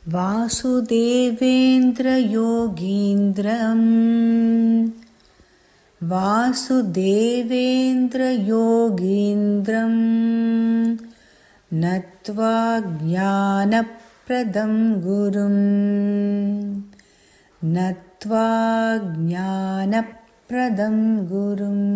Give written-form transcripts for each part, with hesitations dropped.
वासुदेवेन्द्रयोगीन्द्रम् वासुदेवेन्द्रयोगीन्द्रम् नत्वा ज्ञानप्रदं गुरुम् नत्वा ज्ञानप्रदं गुरुम्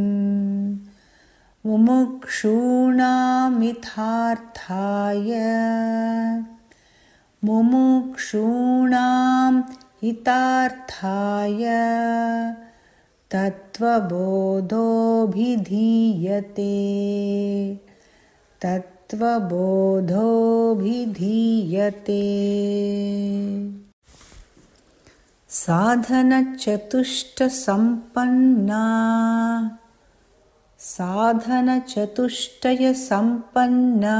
मुमुक्षूणां हितार्थाय तत्त्वबोधोऽभिधीयते साधनचतुष्टयसम्पन्ना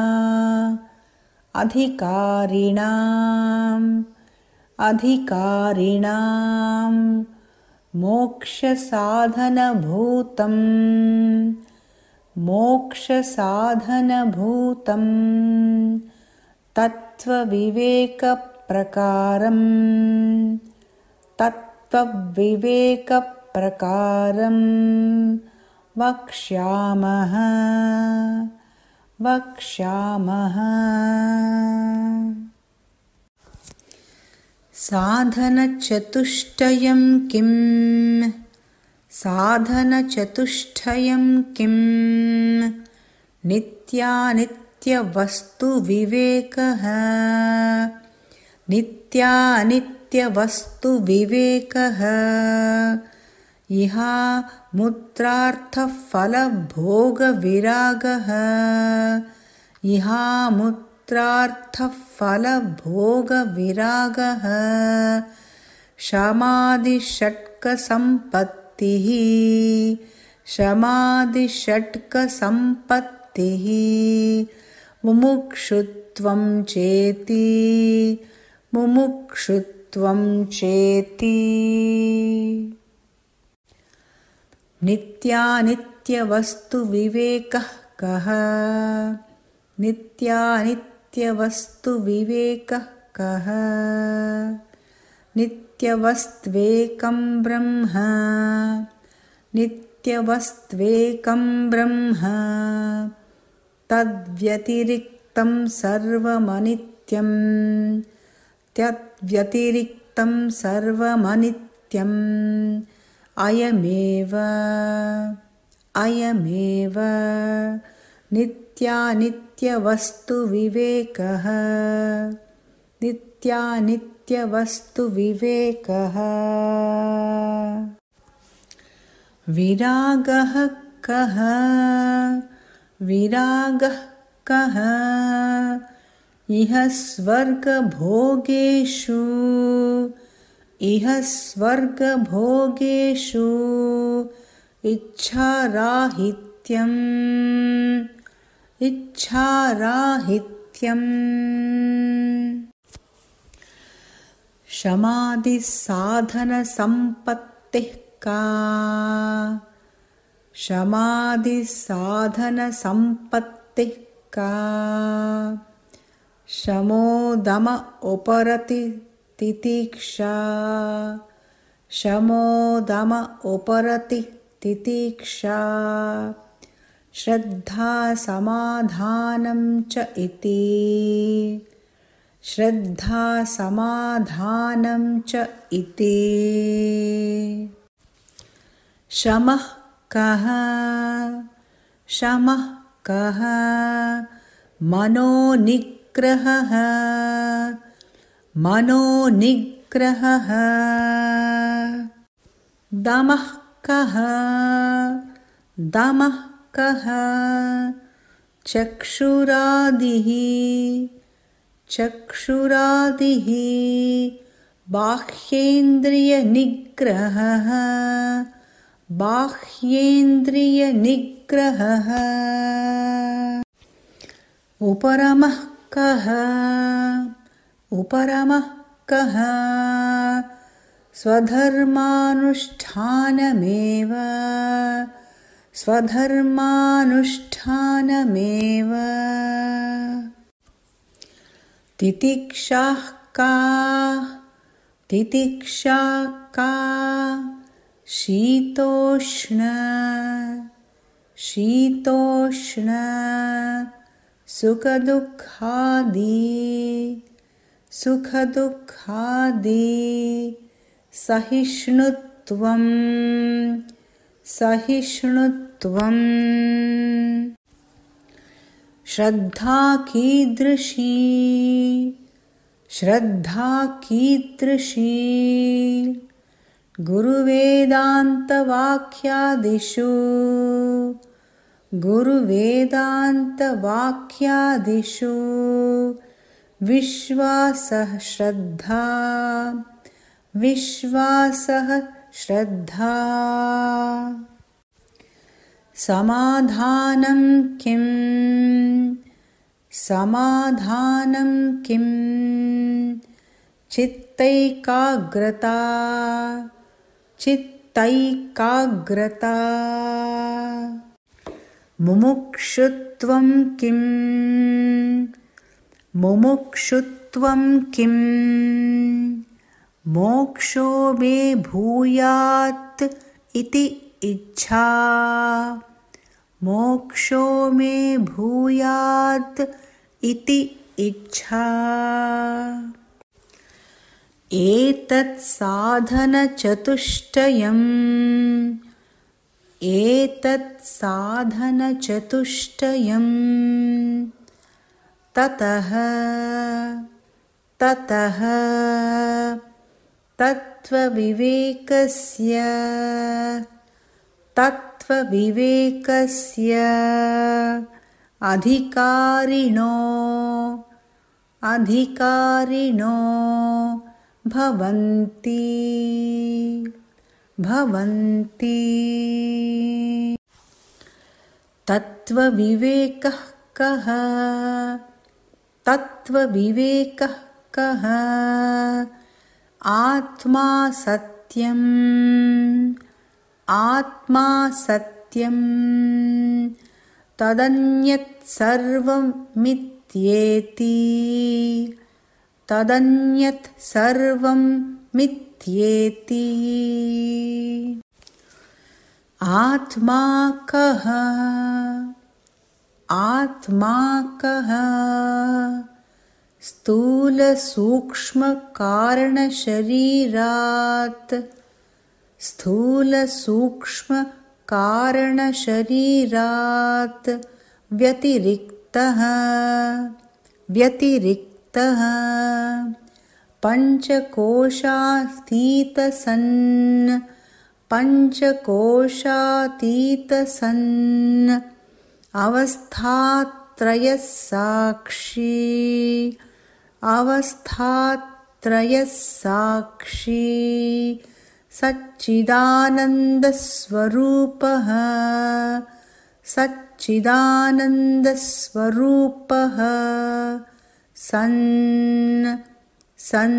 अधिकारिणां मोक्षसाधनभूतं तत्त्वविवेकप्रकारं वक्ष्यामः साधनचतुष्टयं किम् नित्यानित्यवस्तुविवेकः इहामुत्रार्थफलभोगविरागः शमादिषट्कसम्पत्तिः मुमुक्षुत्वं चेति नित्यानित्यवस्तुविवेकः कः नित्यवस्त्वेकं ब्रह्म तद्व्यतिरिक्तं सर्वमनित्यम् अयमेव नित्यानित्यवस्तुविवेकः विरागः कः इह स्वर्गभोगेषु इच्छाराहित्यम् शमादिसाधनसम्पत्तिः का शमोदम उपरति तितिक्षा श्रद्धा समाधानं च इति शमः कः मनोनिग्रहः दमः कः चक्षुरादिः बाह्येन्द्रियनिग्रहः उपरमः कः स्वधर्मानुष्ठानमेव तितिक्षाः का तितिक्षा का शीतोष्ण शीतोष्ण सुखदुःखादि सुखदुःखादि सहिष्णुत्वं सहिष्णुत्वं श्रद्धा कीदृशी श्रद्धा कीदृशी गुरुवेदान्तवाक्यादिषु गुरुवेदान्तवाक्यादिषु विश्वासः श्रद्धा विश्वासः श्रद्धा समाधानं किं समाधानं किं चित्तैकाग्रता चित्तैकाग्रता मुमुक्षुत्वं किं मुमुक्षुत्वं किं मोक्षो मे भूयात् इति इच्छा मोक्षो मे भूयात् इति इच्छा एतत् साधनचतुष्टयम् एतत् साधनचतुष्टयम् ततः ततः तत्त्वविवेकस्य तत्त्वविवेकस्य अधिकारिणो अधिकारिणो भवन्ति भवन्ति तत्त्वविवेकः कः तत्त्वविवेकः कः आत्मा सत्यम् आत्मा सत्यम् तदन्यत् सर्वं मिथ्येति तदन्यत् सर्वं मिथ्येति आत्मा कः आत्मा कः स्थूलसूक्ष्मकारणशरीरात् स्थूलसूक्ष्मकारणशरीरात् व्यतिरिक्तः व्यतिरिक्तः पञ्चकोशातीतसन् पञ्चकोशातीतसन् अवस्थात्रयः साक्षी अवस्थात्रयः साक्षी सच्चिदानन्दस्वरूपः सच्चिदानन्दस्वरूपः सन् सन्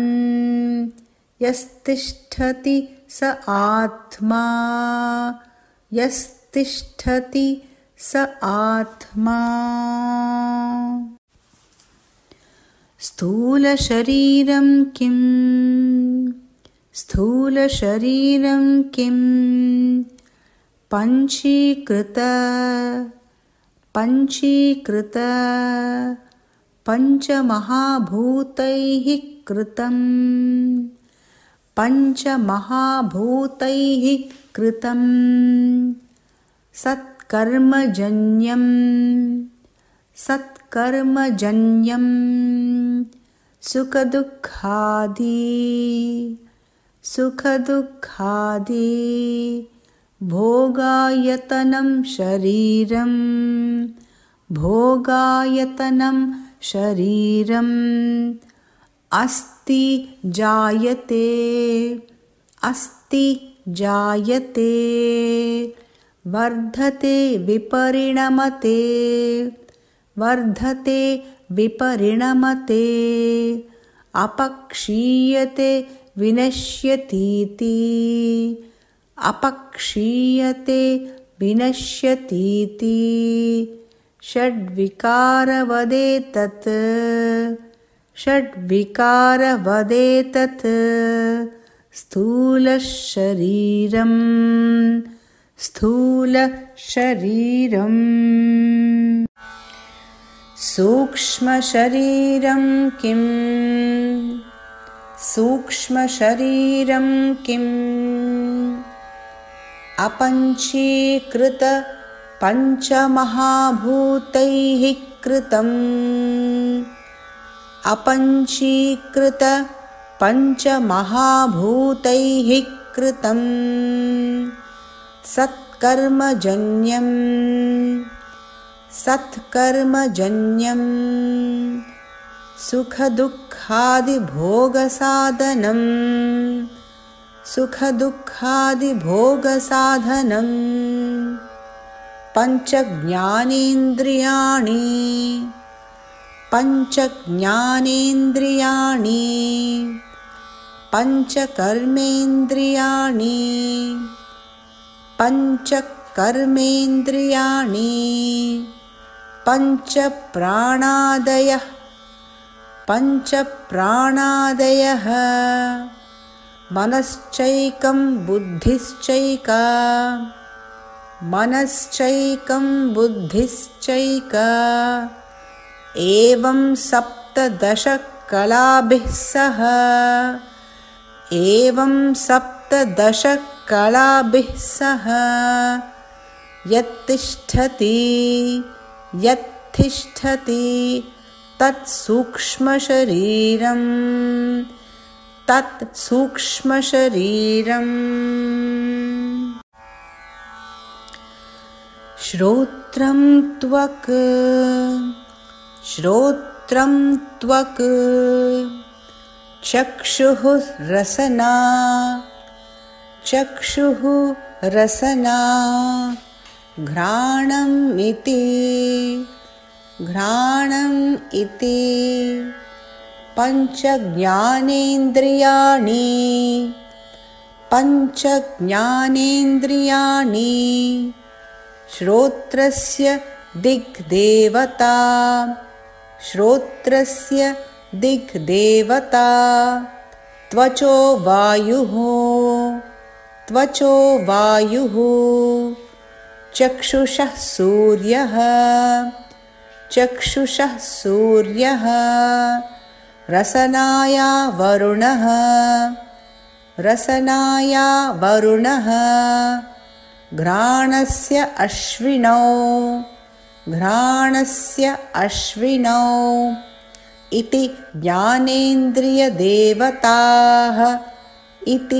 यस्तिष्ठति स आत्मा यस्तिष्ठति स आत्मा स्थूलशरीरं किं स्थूलशरीरं किं पञ्चीकृत पञ्चमहाभूतैः कृतं पञ्चमहाभूतैः कृतं सत्कर्मजन्यं सुखदुःखादि भोगायतनं शरीरम् अस्ति जायते वर्धते विपरिणमते अपक्षीयते विनश्यतीति षड्विकारवदेतत् षड्विकारवदेतत् स्थूलशरीरम् स्थूलशरीरम् सूक्ष्मशरीरं किम् सूक्ष्मशरीरं किम् अपञ्चीकृत पञ्चमहाभूतैः कृतम् अपञ्चीकृत पञ्चमहाभूतैः कृतम् सत्कर्मजन्यम् सत्कर्मजन्यम् सुखदुःखादिभोगसाधनम् सुखदुःखादिभोगसाधनम् पञ्चज्ञानेन्द्रियाणि पञ्चज्ञानेन्द्रियाणि पञ्चकर्मेन्द्रियाणि पञ्चकर्मेन्द्रियाणि पञ्चप्राणादयः पञ्चप्राणादयः मनश्चैकं बुद्धिश्चैका मनश्चैकं बुद्धिश्चैका एवं सप्तदशकलाभिः सह एवं सप्तदशकलाभिः सह यत्तिष्ठति यत्तिष्ठति तत्सूक्ष्मशरीरम् तत्सूक्ष्मशरीरम् श्रोत्रं त्वक् श्रोत्रं त्वक् चक्षुः रसना चक्षुः रसना घ्राणम् इति घ्राणम् इति पञ्चज्ञानेन्द्रियाणि पञ्चज्ञानेन्द्रियाणि श्रोत्रस्य दिग्देवता श्रोत्रस्य दिग्देवता त्वचो वायुः त्वचो वायुः चक्षुषः सूर्यः चक्षुषः सूर्यः रसनाया वरुणः रसनाया वरुणः घ्राणस्य अश्विनौ घ्राणस्य अश्विनौ इति ज्ञानेन्द्रियदेवताः इति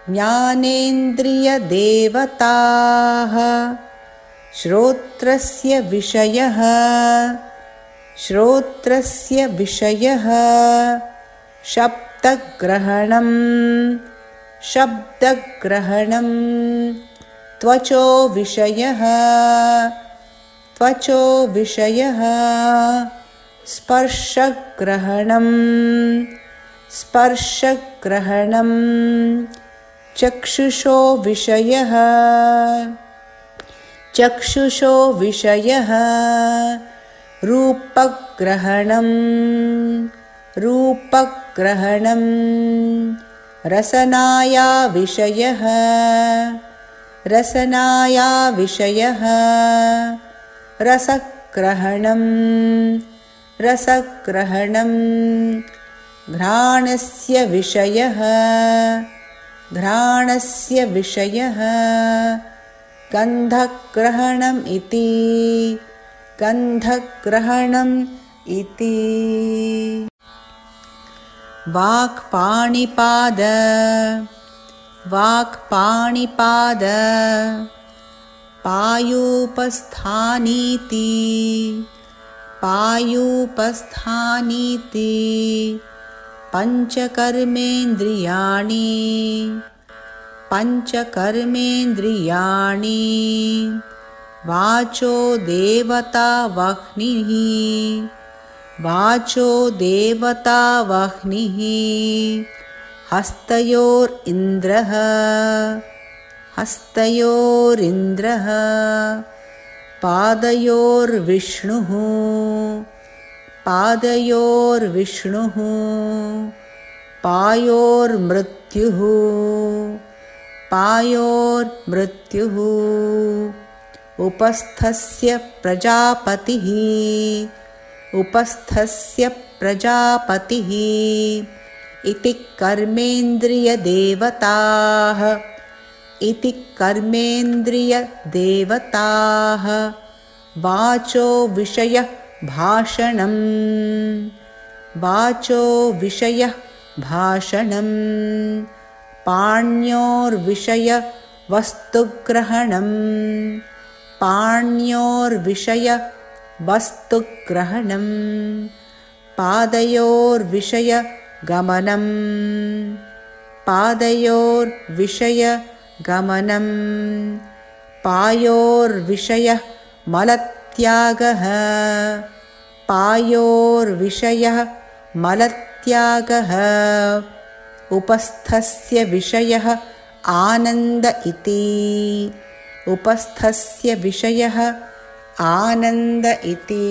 ज्ञानेन्द्रियदेवताः श्रोत्रस्य विषयः श्रोत्रस्य विषयः शब्दग्रहणं शब्दग्रहणं त्वचो विषयः त्वचो विषयः स्पर्शग्रहणं स्पर्शग्रहणं चक्षुषो विषयः चक्षुषो विषयः रूपग्रहणं रूपग्रहणं रसनाया विषयः रसनाया विषयः रसग्रहणं रसग्रहणं घ्राणस्य विषयः घ्राणस्य विषयः गन्धग्रहणम् इति गन्धग्रहणम् इति वाक्पाणिपाद वाक्पाणिपाद पायूपस्थानीति पायूपस्थानीति पञ्चकर्मेन्द्रियाणि पञ्चकर्मेन्द्रियाणि वाचो देवता वह्निः वाचो देवता वह्निः हस्तयोरिन्द्रः हस्तयोरिन्द्रः पादयोर्विष्णुः पादयोर्विष्णुः पायोर्मृत्युः पायोर्मृत्युः उपस्थस्य प्रजापतिः उपस्थस्य प्रजापतिः इति कर्मेन्द्रियदेवताः इति कर्मेन्द्रियदेवताः वाचो विषयः भाषणम् वाचो विषयः भाषणम् पाण्योर्विषय वस्तुग्रहणम् पाण्योर्विषय वस्तुग्रहणम् पादयोर्विषय गमनम् पादयोर्विषय गमनम् पायोर्विषयः मलत्यागः पायोर्विषयः मलत्यागः उपस्थस्य विषयः आनन्द इति उपस्थस्य विषयः आनन्द इति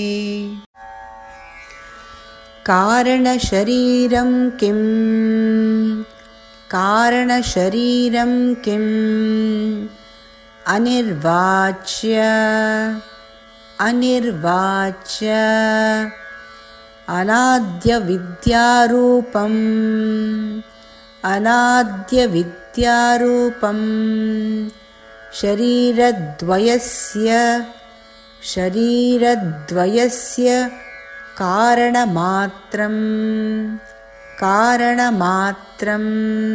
कारणशरीरं किम् कारणशरीरं किम् अनिर्वाच्य अनिर्वाच्य अनाद्यविद्यारूपम् अनाद्यविद्यारूपम् शरीरद्वयस्य कारणमात्रम् कारणमात्रम्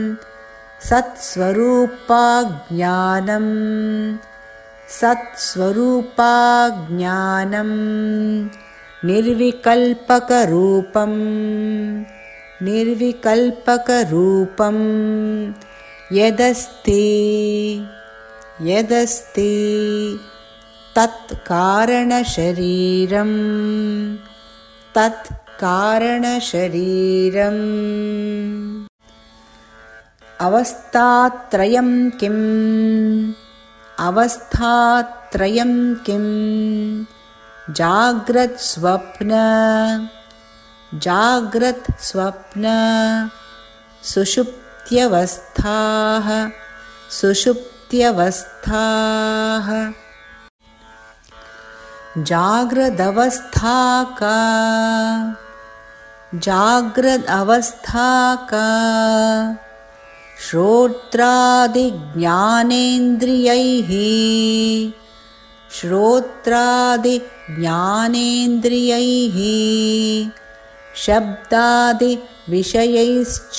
सत्स्वरूपाज्ञानम् सत्स्वरूपाज्ञानम् निर्विकल्पकरूपम् निर्विकल्पकरूपम् यदस्ति यदस्ति तत्कारणशरीरम् तत्कारणशरीरम् अवस्थात्रयं किम् अवस्थात्रयं किम् जाग्रत्स्वप्न जाग्रत्स्वप्न सुषुप्त्यवस्थाः सुषुप्त्यवस्थाः जाग्रदवस्था का जाग्रदवस्था का श्रोत्रादिज्ञानेन्द्रियैः श्रोत्रादिज्ञानेन्द्रियैः शब्दादिविषयैश्च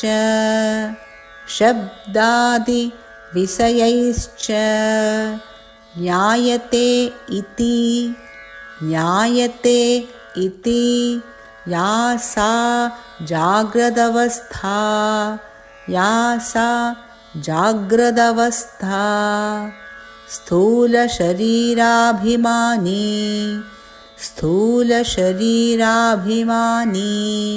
शब्दादिविषयैश्च ज्ञायते इति ज्ञायते इति या सा जाग्रदवस्था या सा जाग्रदवस्था स्थूलशरीराभिमानी स्थूलशरीराभिमानी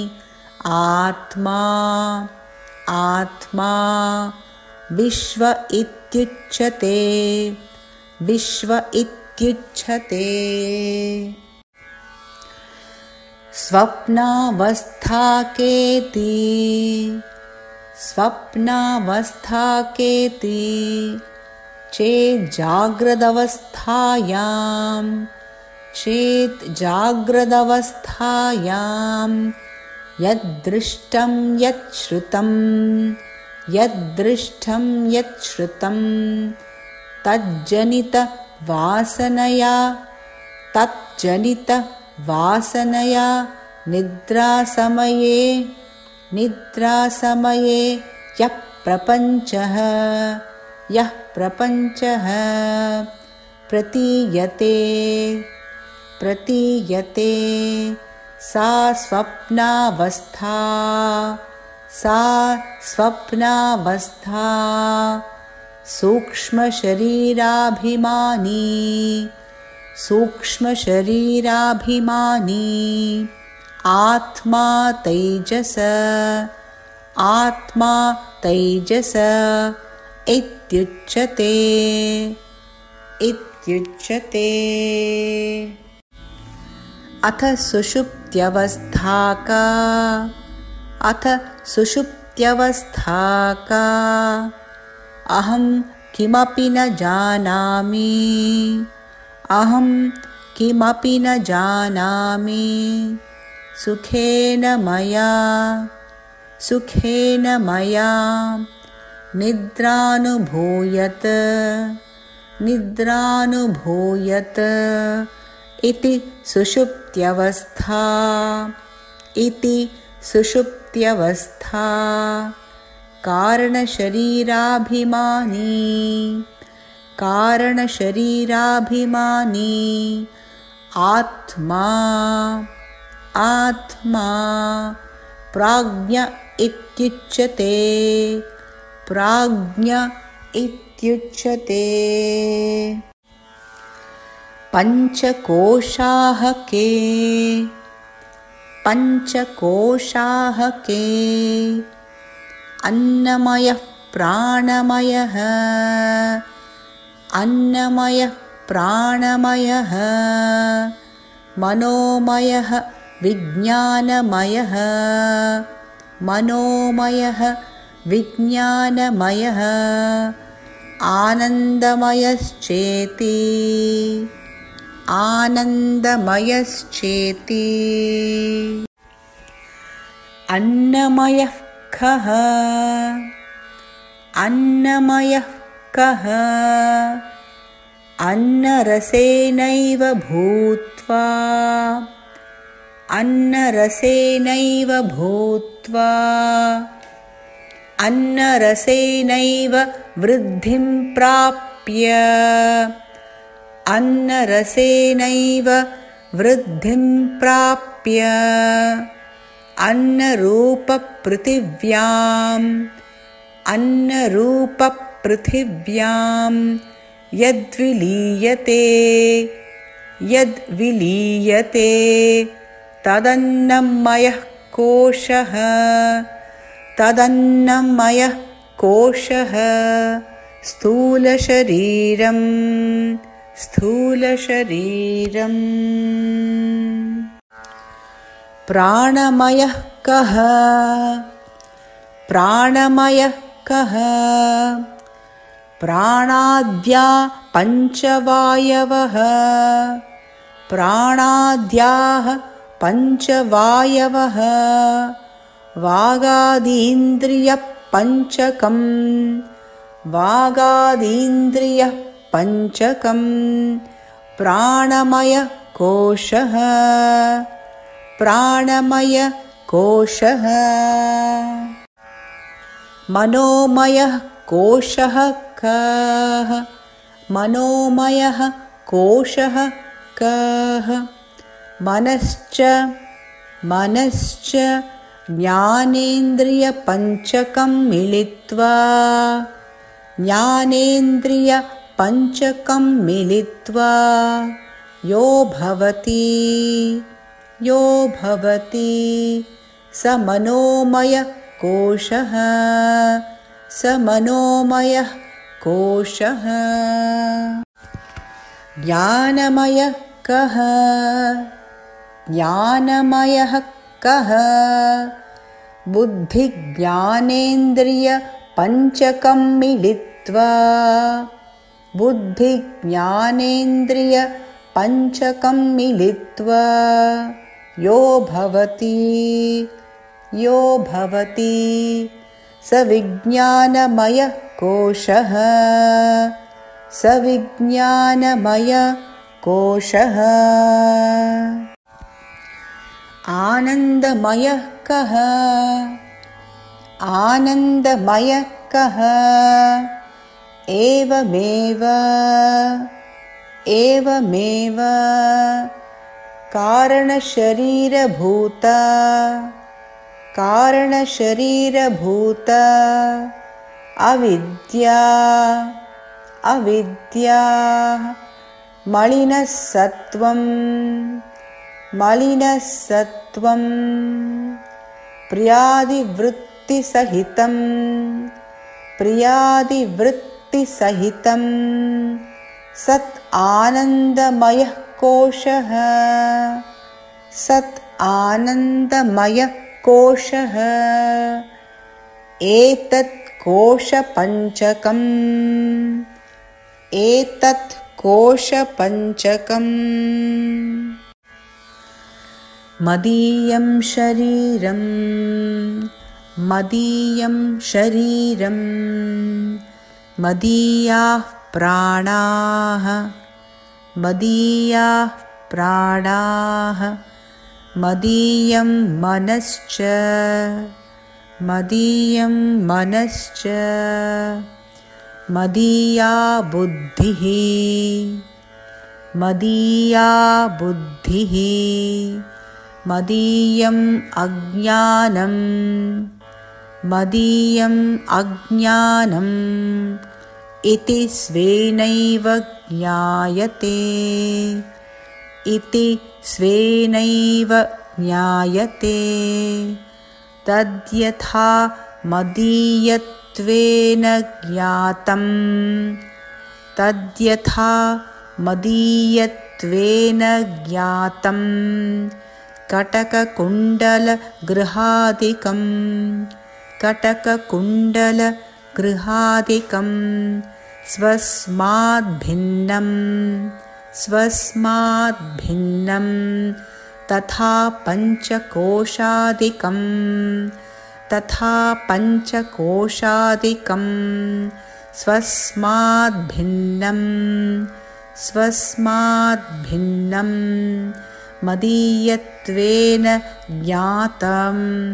आत्मा आत्मा विश्व इत्युच्यते विश्व इत्युच्यते स्वप्नावस्था केति स्वप्नावस्था केति चेत् जाग्रदवस्थायां चेत् जाग्रदवस्थायां यद्दृष्टं यच्छ्रुतं यद्दृष्टं यच्छ्रुतं तज्जनितवासनया तज्जनितवासनया निद्रासमये निद्रासमये यः प्रपञ्चः प्रतीयते प्रतीयते सा स्वप्नावस्था सा स्वप्नावस्था सूक्ष्मशरीराभिमानी सूक्ष्मशरीराभिमानी आत्मा तैजस आत्मा तैजस इत्युच्यते इत्युच्यते अथ सुषुप्त्यवस्था का, अथ सुषुप्त्यवस्था का। अहं किमपि न जानामि, अहं किमपि न जानामि। सुखेन मया, सुखेन मया निद्रानुभूयत, निद्रानुभूयत इति सुषुप्त्यवस्था, इति सुषुप्त्यवस्था। कारणशरीराभिमानी, कारणशरीराभिमानी आत्मा, आत्मा प्राज्ञ इत्युच्यते, प्राज्ञ इत्युच्यते। पञ्चकोशाः के, पञ्चकोशाः के। अन्नमयः प्राणमयः, अन्नमयः प्राणमयः। मनोमयः विज्ञानमयः, मनोमयः विज्ञानमयः। आनन्दमयश्चेति, आनन्दमयश्चेति। अन्नमयः कः, अन्नमयः कः। अन्नरसेनैव भूत्वा, अन्नरसेनैव भूत्वा। अन्नरसेनैव वृद्धिं प्राप्य, अन्नरसेनैव वृद्धिं प्राप्य। अन्नरूपपृथिव्याम्, अन्नरूपपृथिव्यां यद्विलीयते, यद्विलीयते तदन्नमयः कोशः, तदन्नमयः कोशः। स्थूलशरीरम्, स्थूलशरीरम्। प्राणमयः कः, प्राणमयः कः। प्राणाद्या पञ्चवायवः, प्राणाद्याः पञ्चवायवः। वागादीन्द्रियपञ्चकम्, वागादीन्द्रियपञ्चकम्। प्राणमयकोशः, प्राणमयकोशः। मनोमयः कोशः कः, मनोमयः कोशः कः। मनश्च, मनश्च ज्ञानेन्द्रियपञ्चकं मिलित्वा, ज्ञानेन्द्रियपञ्चकं मिलित्वा यो भवति, यो भवति स मनोमयकोशः, स मनोमयः कोशः। ज्ञानमयः कः, ज्ञानमयः कः। बुद्धिज्ञानेन्द्रियपञ्चकं मिलित्वा, बुद्धिज्ञानेन्द्रियपञ्चकं मिलित्वा यो भवति, यो भवति स विज्ञानमयकोशः, स विज्ञानमयकोशः। आनन्दमयः कः, आनन्दमयः कः। एवमेव, एवमेव कारणशरीरभूता, कारणशरीरभूता अविद्या, अविद्या मलिनः सत्त्वं, मलिनः सत्त्वं। प्रियादिवृत्तिसहितं, प्रियादिवृत्तिसहितं सत् आनन्दमयः कोशः, सत् आनन्दमय कोशः एतत् कोशपञ्चकम् एतत् कोशपञ्चकम् मदीयं शरीरं मदीयं शरीरं मदीयाः प्राणाः मदीयाः प्राणाः मदीयं मनश्च मदीयं मनश्च मदीया बुद्धिः मदीया बुद्धिः मदीयम् अज्ञानम् मदीयम् अज्ञानम् इति स्वेनैव ज्ञायते इति स्वेनैव ज्ञायते तद्यथा मदीयत्वेन ज्ञातं तद्यथा मदीयत्वेन ज्ञातं कटककुण्डलगृहादिकं कटककुण्डलगृहादिकं स्वस्माद्भिन्नं स्वस्माद्भिन्नं तथा पञ्चकोशादिकं तथा पञ्चकोशादिकं स्वस्माद्भिन्नं स्वस्माद्भिन्नं मदीयत्वेन ज्ञातं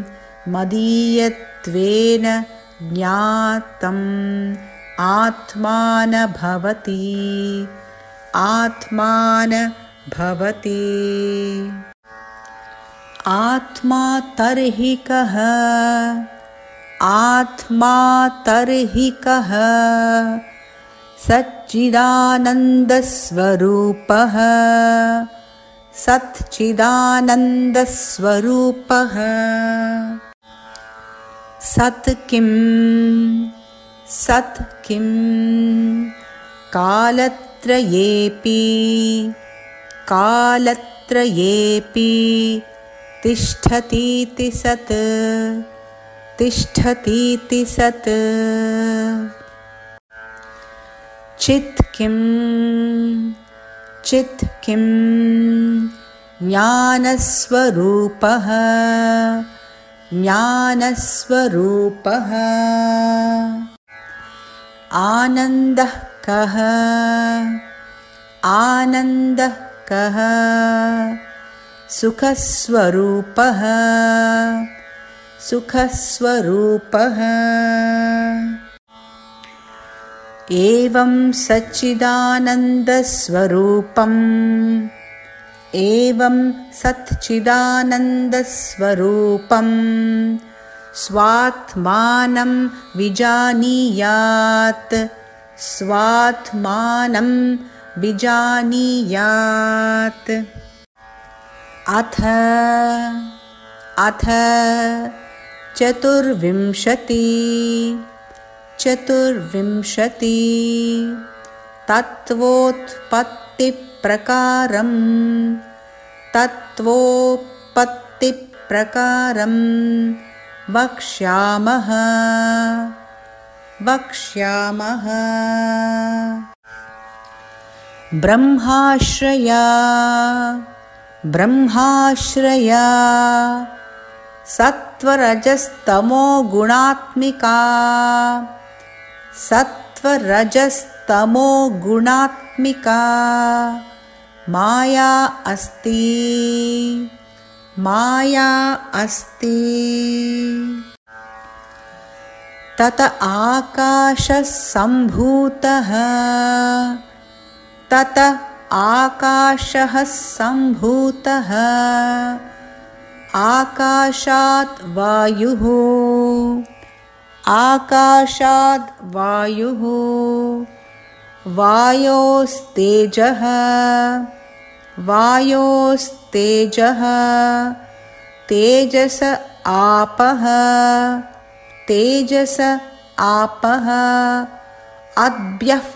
मदीयत्वेन ज्ञातम् आत्मान भवति आत्मान भवति आत्मा तर्हि कः आत्मा तर्हि कः सच्चिदानन्दस्वरूपः सच्चिदानन्दस्वरूपः सत् किं सत् किं कालत्रयेऽपि कालत्रयेऽपि तिष्ठतीति सत् तिष्ठतीति सत् चित् किं चित् किं ज्ञानस्वरूपः ज्ञानस्वरूपः आनन्दः कः आनन्दः कः सुखस्वरूपः सुखस्वरूपः एवं सच्चिदानन्दस्वरूपम् एवं सच्चिदानन्दस्वरूपं स्वात्मानं विजानीयात् स्वात्मानं विजानीयात् अथ चतुर्विंशति तत्वोत्पत्तिप्रकारं वक्ष्यामः ब्रह्माश्रया सत्त्वरजस्तमो गुणात्मिका माया अस्ति तत आकाशः सम्भूतः आकाशात् वायुः वायोस्तेजः तेजस आपः अद्भ्यः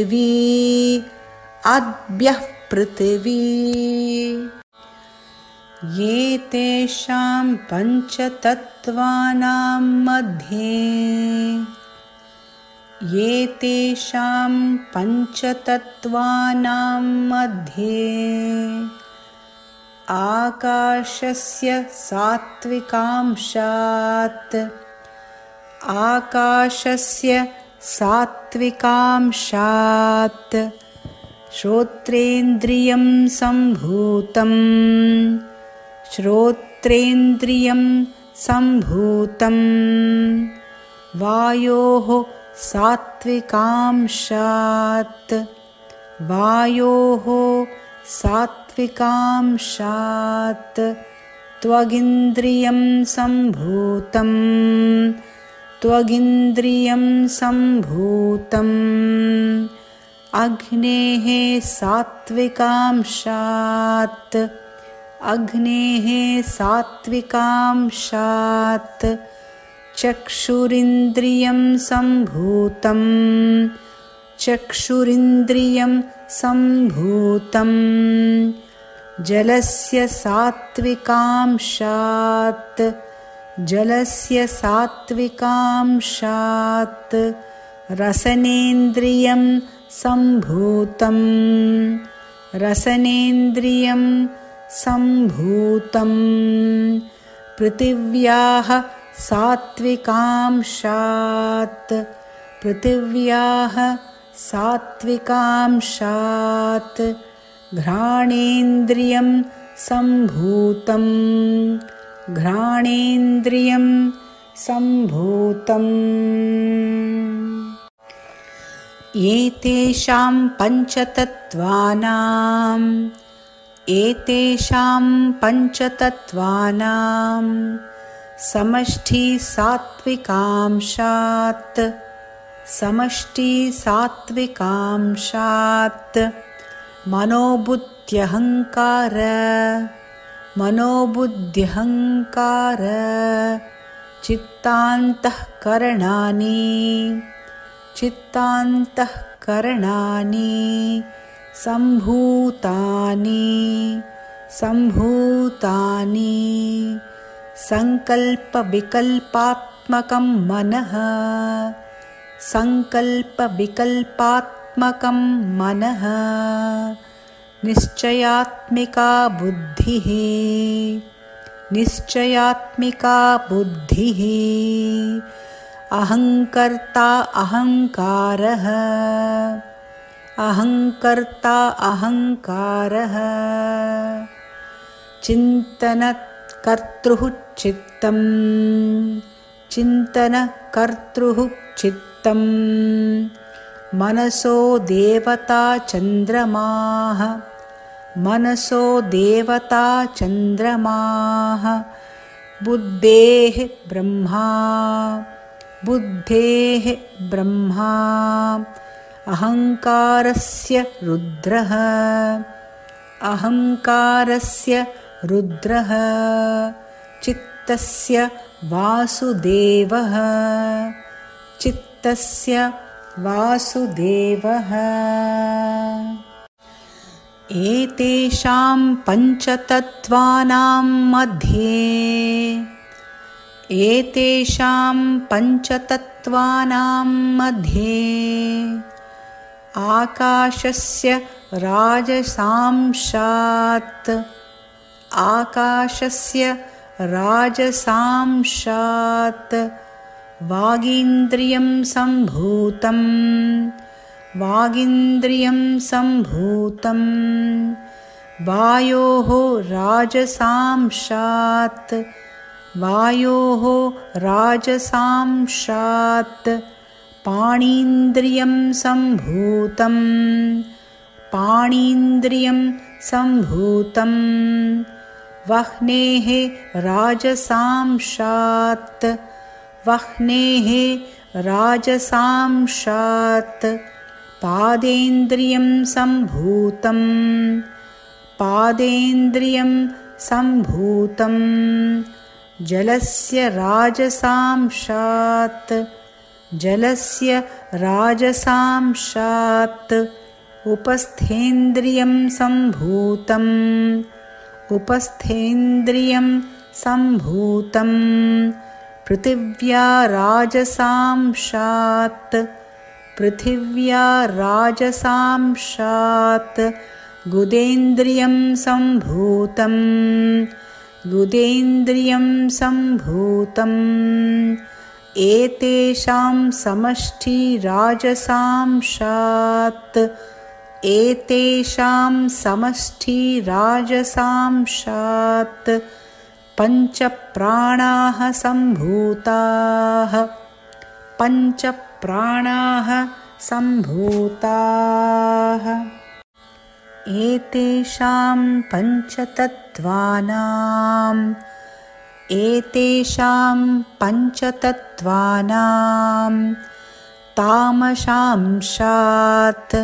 पृथिवी एतेषां पञ्चतत्त्वानां मध्ये एतेषां पञ्चतत्त्वानां मध्ये आकाशस्य सात्विकांशात् श्रोत्रेन्द्रियं सम्भूतं वायोः सात्विकांशात् त्वगिन्द्रियं सम्भूतं अग्नेः सात्विकांशात् चक्षुरिन्द्रियं सम्भूतं जलस्य सात्विकांशात् रसनेन्द्रियं सम्भूतं पृथिव्याः सात्विकांशात् घ्राणेन्द्रियं सम्भूतं एतेषां पञ्चतत्त्वानां समष्टि सात्विकांशात् मनोबुद्ध्यहङ्कार चित्तान्तःकरणानि सम्भूतानि संकल्पविकल्पात्मकं मनः निश्चयात्मिका बुद्धिः अहंकर्ता अहंकारः चिन्तनकर्तृः चित्तं मनसो देवता चन्द्रमाः बुद्धेः ब्रह्मा अहंकारस्य रुद्रः चित्तस्य वासुदेवः एतेषां पञ्चतत्त्वानां मध्ये आकाशस्य राजसांशात् वागीन्द्रियं सम्भूतं वायोः राजसांशात् पाणीन्द्रियं सम्भूतं वह्नेः राजसांशात् पादेन्द्रियं सम्भूतं जलस्य राजसांशात् उपस्थेन्द्रियं सम्भूतं उपस्थेन्द्रियं सम्भूतं पृथिव्या राजसांशात् गुदेन्द्रियं सम्भूतम् एतेषां समष्टिराजसांशात् पञ्चप्राणाः सम्भूताः एतेषां पञ्चतत्त्वानां तामसांशात्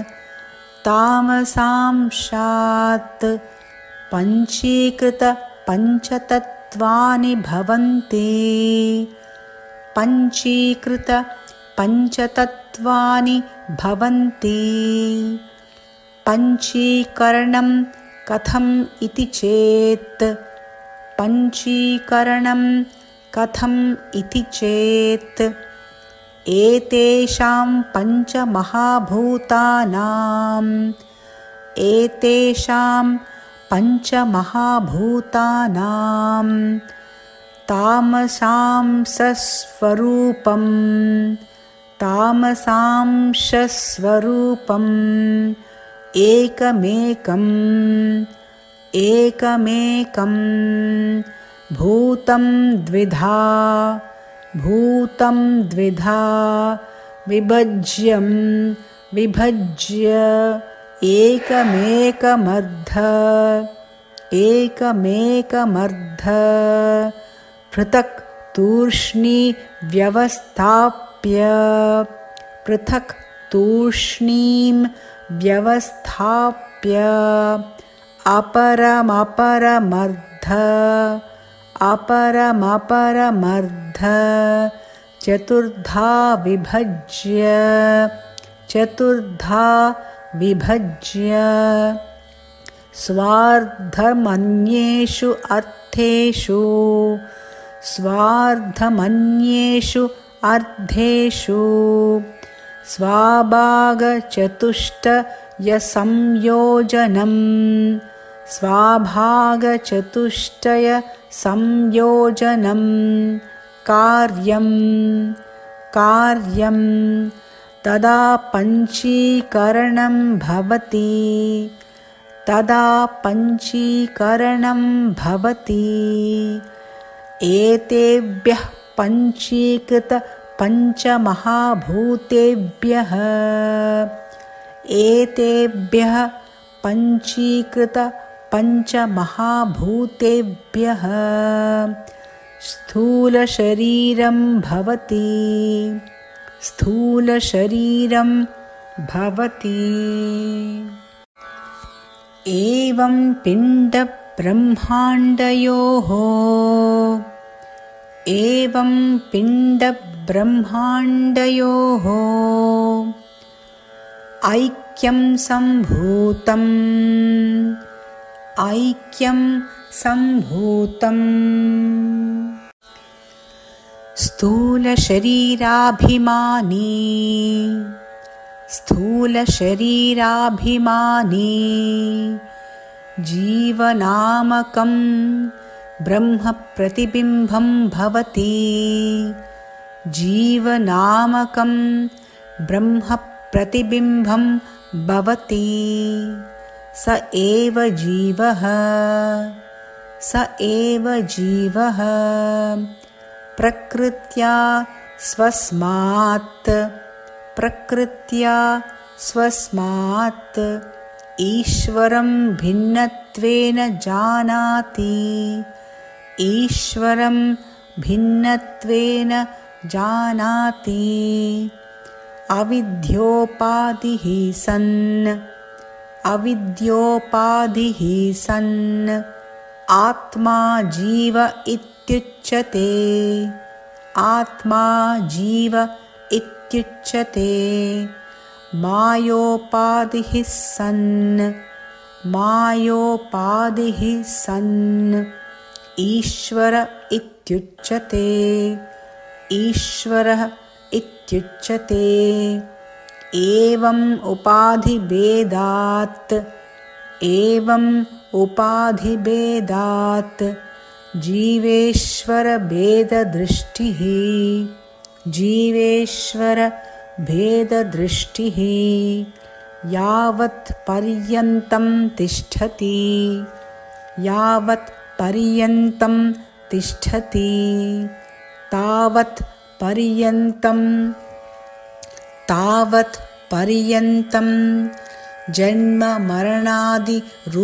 पञ्चीकृत पञ्चतत्त्वानि भवन्ति पञ्चीकरणं कथम् इति चेत् एतेषां पञ्चमहाभूतानां तामसांशस्वरूपम् एकमेकं भूतं द्विधा विभज्य एकमेकमर्ध पृथक् तूष्णीं व्यवस्थाप्य अपरमर्ध चतुर्धा विभज्य स्वार्धमन्येषु अर्थेषु स्वाभागचतुष्टयसंयोजनं कार्यं तदा पञ्चीकरणं भवति एतेभ्यः पञ्चीकृत पञ्चमहाभूतेभ्यः स्थूलशरीरं भवति एवं पिण्डब्रह्माण्डयोः ऐक्यं सम्भूतम् स्थूलशरीराभिमानी जीवनामकं ब्रह्मप्रतिबिम्बं भवति स एव जीवः प्रकृत्या स्वस्मात् ईश्वरं भिन्नत्वेन जानाति अविद्योपाधिः सन् आत्मा जीव इत्युच्यते मायोपाधिः सन् मायोपाधिः सन् ईश्वर इत्युच्यते। ईश्वरः इत्युच्यते। एवम् उपाधिभेदात् जीवेश्वरभेददृष्टिः यावत् पर्यन्तं तिष्ठति तावत् पर्यन्तं जन्म मरणादि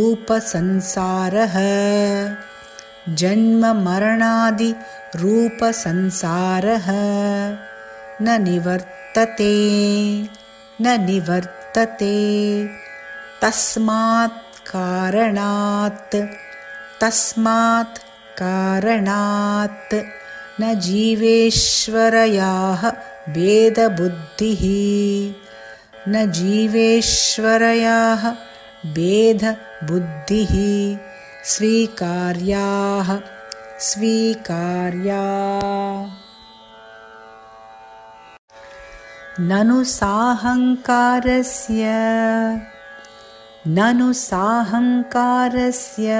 रूप संसारः न निवर्तते। तस्मात् कारणात् न जीवेश्वरयोः भेदबुद्धिः स्वीकार्या। ननु साहंकारस्य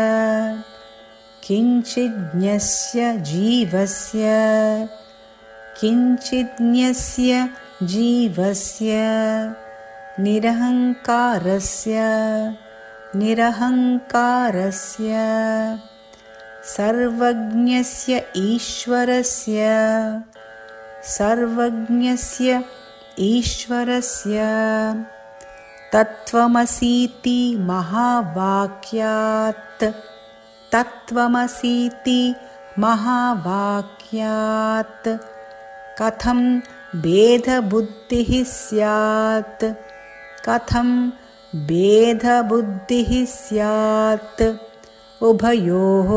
किञ्चिज्ञस्य जीवस्य निरहंकारस्य सर्वज्ञस्य ईश्वरस्य तत्त्वमसीति महावाक्यात् कथं भेदबुद्धिः स्यात् उभयोः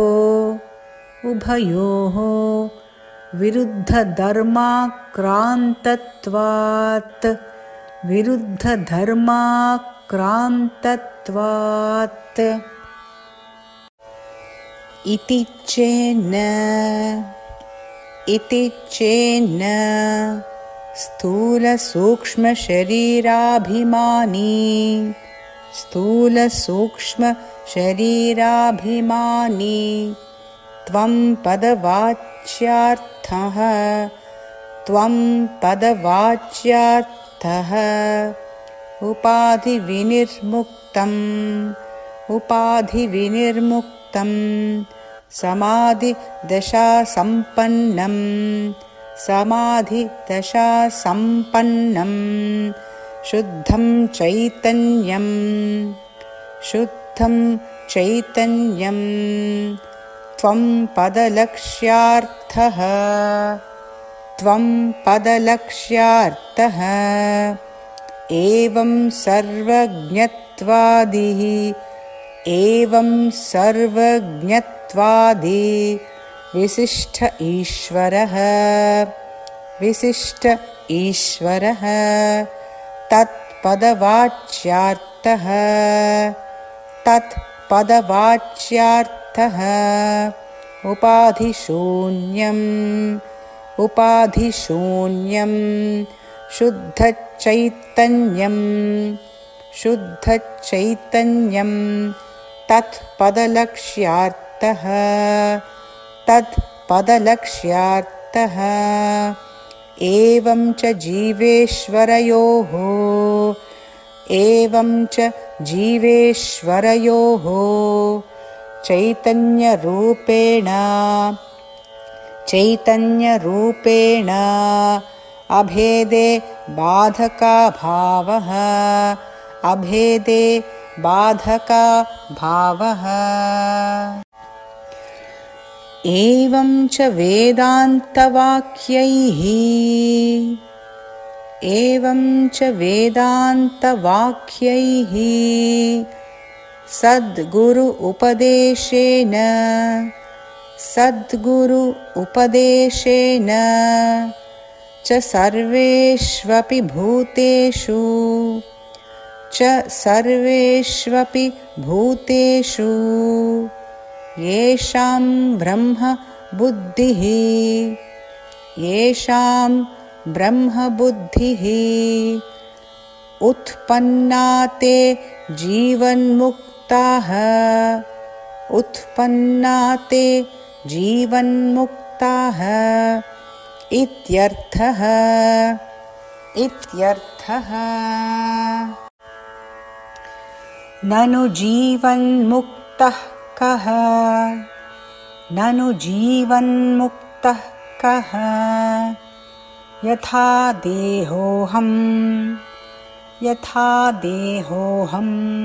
विरुद्धधर्माक्रान्तत्वात् इति चेन्न स्थूलसूक्ष्मशरीराभिमानी त्वं पदवाच्यार्थः उपाधिविनिर्मुक्तं समाधिदशासम्पन्नं शुद्धं चैतन्यं त्वं पदलक्ष्यार्थः एवं सर्वज्ञत्वादि विशिष्ट ईश्वरः तत्पदवाच्यार्थः उपाधिशून्यं शुद्धचैतन्यं तत्पदलक्ष्यार्थः एवं च जीवेश्वरयोः चैतन्यरूपेण अभेदे बाधकाभावः एवं च वेदान्तवाक्यैः सद्गुरु उपदेशेन च सर्वेष्वपि भूतेषु च सर्वेष्वपि भूतेषु येषां ब्रह्म बुद्धिः उत्पन्नाते जीवन्मुक्ताः इत्यर्थः। ननु जीवन्मुक्तः कः यथा देहोऽहं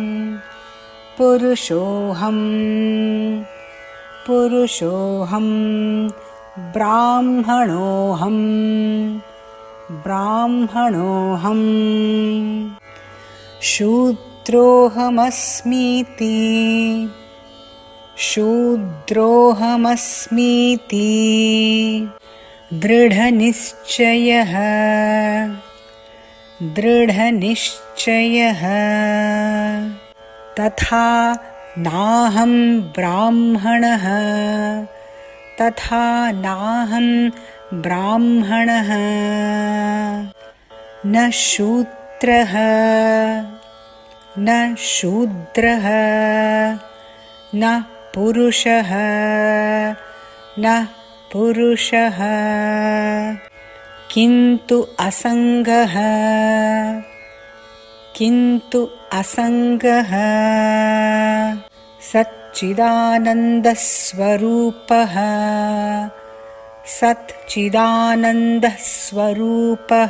पुरुषोऽहं ब्राह्मणोऽहं शूद्रोऽहमस्मीति दृढनिश्चयः तथा नाहं ब्राह्मणः न शूद्रः न पुरुषः किन्तु असङ्गः सच्चिदानन्दस्वरूपः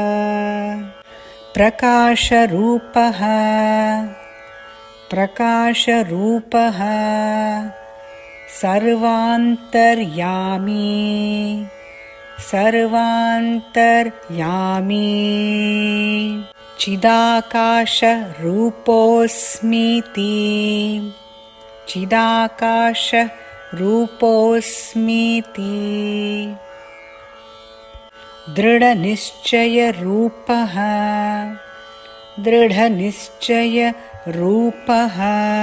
प्रकाशरूपः सर्वान्तर्यामी चिदाकाशरूपोऽस्मीति दृढनिश्चयरूपः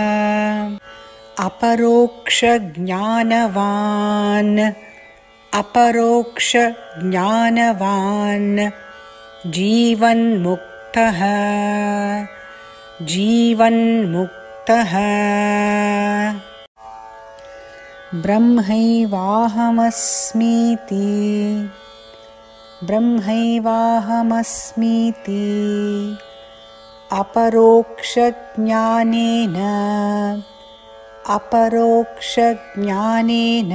अपरोक्षज्ञानवान् जीवन्मुक्तः ब्रह्मैवाहमस्मीति अपरोक्षज्ञानेन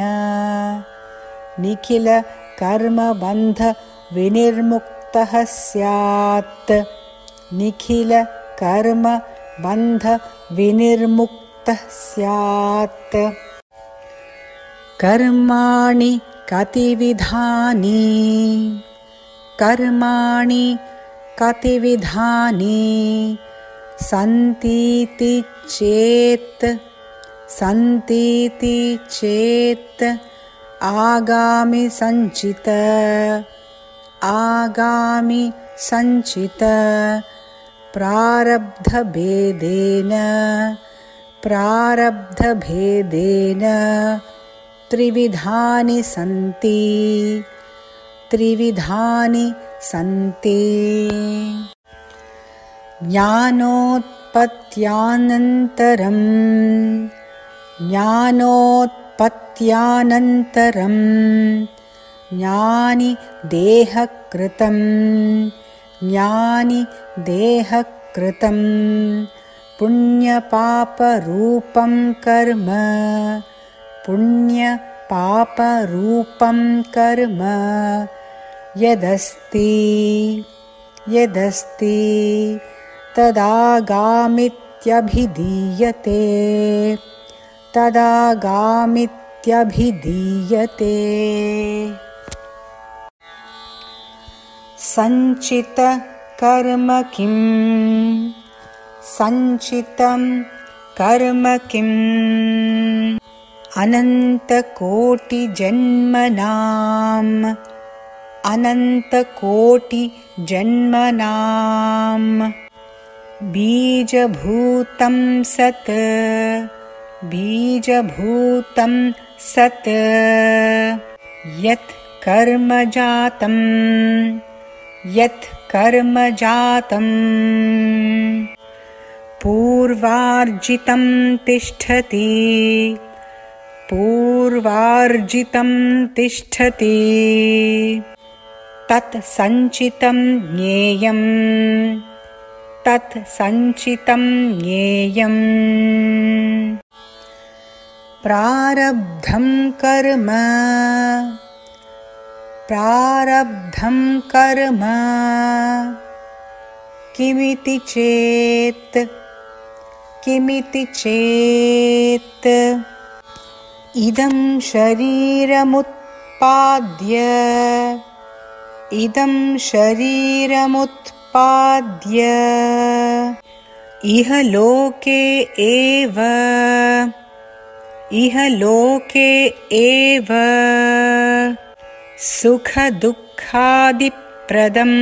निखिलकर्मबन्धविनिर्मुक्तः स्यात्। कर्माणि कतिविधानि सन्तीति चेत् आगामि सञ्चित प्रारब्धभेदेन त्रिविधानि सन्ति। ज्ञानोत्पत्त्यानन्तरं ज्ञानि देहकृतं पुण्यपापरूपं कर्म यदस्ति तदागामित्यभिधीयते। सञ्चितं कर्म किम् अनन्तकोटिजन्मनां बीजभूतं सत् बीजभूतं सत् यत् कर्म जातं यत् कर्म जातं पूर्वार्जितं तिष्ठति पूर्वार्जितं तिष्ठति तत् सञ्चितं ज्ञेयम् तत् सञ्चितं ज्ञेयम् प्रारब्धं कर्म प्रारब्धं कर्म किमिति चेत् किमिति चेत् इदं शरीरमुत्पाद्य इदं शरीरमुत्पाद्य इह लोके एव सुखदुःखादिप्रदं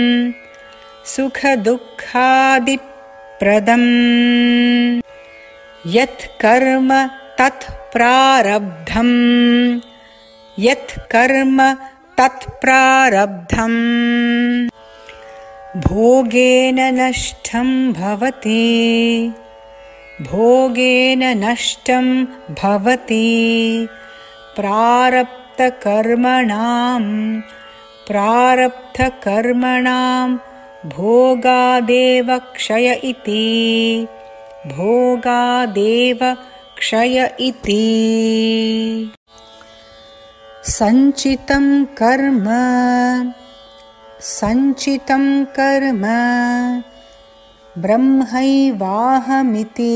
सुखदुःखादिप्रदं यत् कर्म तत् प्रारब्धं यत् कर्म तत् प्रारब्धं भोगेन नष्टं भवति भोगेन नष्टं भवति प्रारब्धकर्मणां भोगादेव क्षय इति भोगादेव क्षय इति सञ्चितं कर्म ब्रह्मैवाहमिति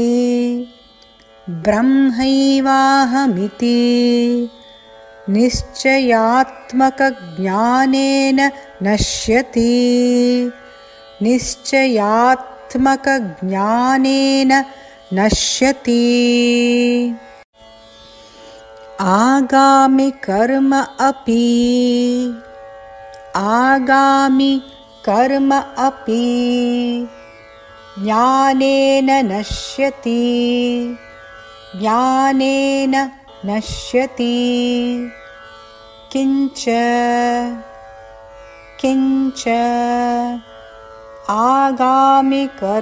निश्चयात्मकज्ञानेन नश्यति निश्चयात्मकज्ञानेन नश्यति आगामि कर्म अपि ज्ञानेन नश्यति ज्ञानेन नश्यति किञ्च आगामि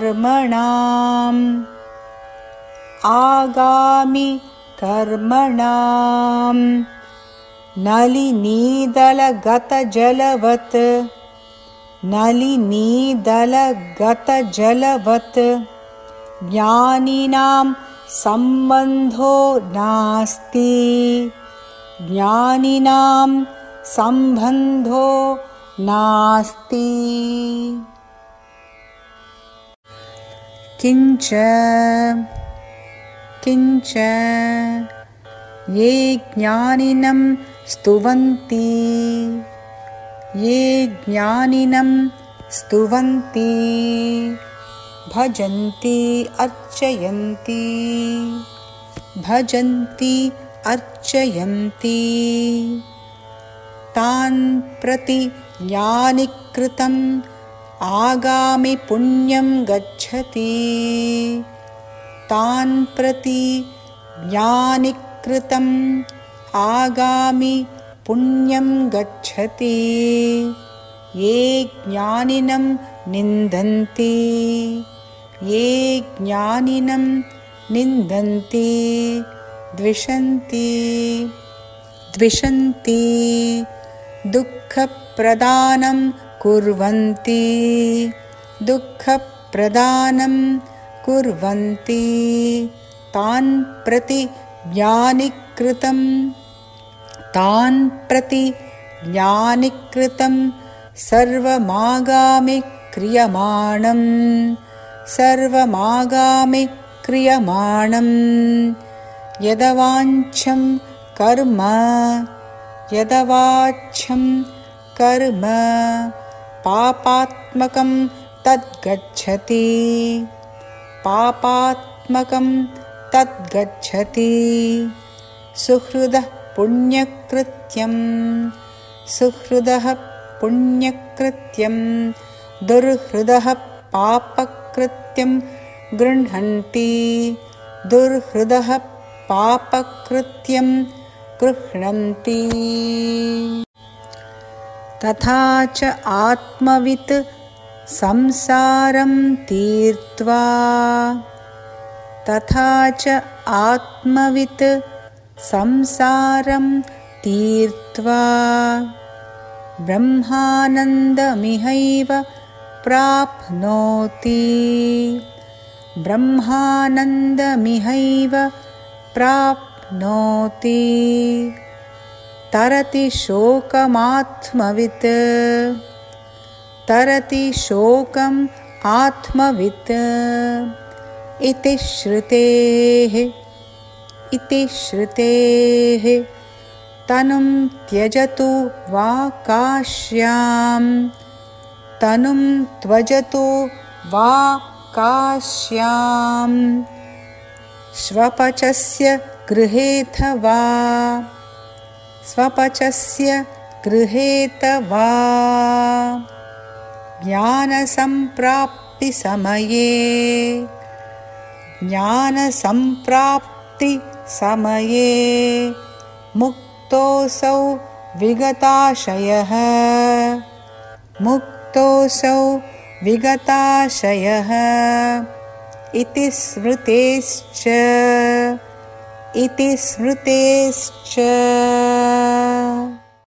कर्मणां नलिनीदलगतजलवत् ज्ञानिनां सम्बन्धो नास्ति ज्ञानिनां सम्बन्धो नास्ति किञ्च ये ज्ञानिनं स्तुवन्ति भजन्ति अर्चयन्ति तान् प्रति ज्ञानिकृतम् आगामि पुण्यं गच्छति तान् प्रति ज्ञानिकृतम् आगामि पुण्यं गच्छति ये ज्ञानिनं निन्दन्ति द्विषन्ति दुःखप्रदानं कुर्वन्ति तान् प्रति ज्ञानिकृतं सर्वमागामि क्रियमाणं यदवाञ्छं कर्म पापात्मकं तद्गच्छति सुहृदः पुण्यकृत्यं दुर्हृदः पापकृत्यं गृह्णन्ति दुर्हृदः पापकृत्यं गृह्णन्ति। तथा च आत्मवित् संसारं तीर्त्वा तथा च आत्मवित् संसारं तीर्त्वा ब्रह्मानन्दमिहैव प्राप्नोति ब्रह्मानन्दमिहैव प्राप्नोति। तरति शोकमात्मवित् तरति शोकम् आत्मवित् इति श्रुतेः तनुं त्यजतु वा काश्यां तनुं त्यजतु वा काश्यां स्वपचस्य गृहेथ वा स्वपचस्य गृहेत वा। ज्ञानसम्प्राप्तिसमये मुक्तोऽसौ विगताशयः इति स्मृतेश्च